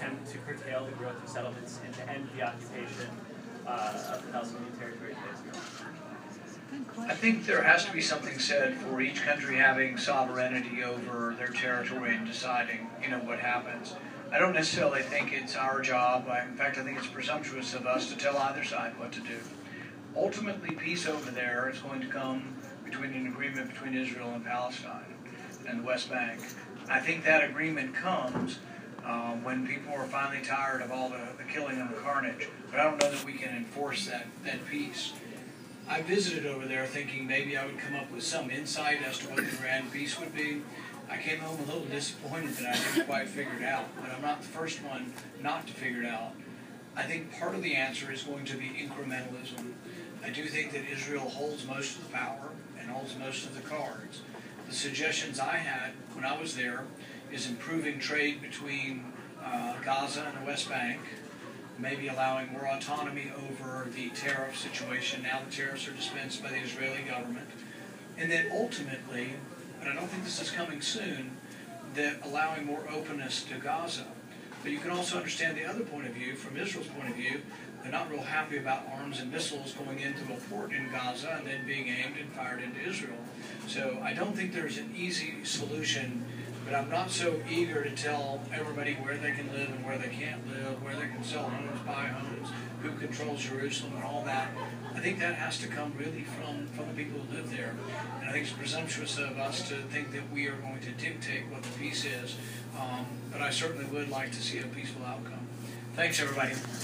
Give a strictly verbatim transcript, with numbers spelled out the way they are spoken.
attempt to curtail the growth of settlements and to end the occupation uh, of the Palestinian territory of Israel? I think there has to be something said for each country having sovereignty over their territory and deciding, you know, what happens. I don't necessarily think it's our job. I, in fact, I think it's presumptuous of us to tell either side what to do. Ultimately, peace over there is going to come between an agreement between Israel and Palestine and the West Bank. I think that agreement comes um, when people are finally tired of all the, the killing and the carnage. But I don't know that we can enforce that, that peace. I visited over there thinking maybe I would come up with some insight as to what the grand peace would be. I came home a little disappointed that I didn't quite figure it out, but I'm not the first one not to figure it out. I think part of the answer is going to be incrementalism. I do think that Israel holds most of the power and holds most of the cards. The suggestions I had when I was there is improving trade between uh, Gaza and the West Bank, maybe allowing more autonomy over the tariff situation. Now the tariffs are dispensed by the Israeli government. And then ultimately, and I don't think this is coming soon, that allowing more openness to Gaza. But you can also understand the other point of view, from Israel's point of view. They're not real happy about arms and missiles going into a port in Gaza and then being aimed and fired into Israel. So I don't think there's an easy solution, but I'm not so eager to tell everybody where they can live and where they can't live, where they can sell homes, buy homes, who controls Jerusalem and all that. I think that has to come really from, from the people who live there. And I think it's presumptuous of us to think that we are going to dictate what the peace is. Um, but I certainly would like to see a peaceful outcome. Thanks, everybody.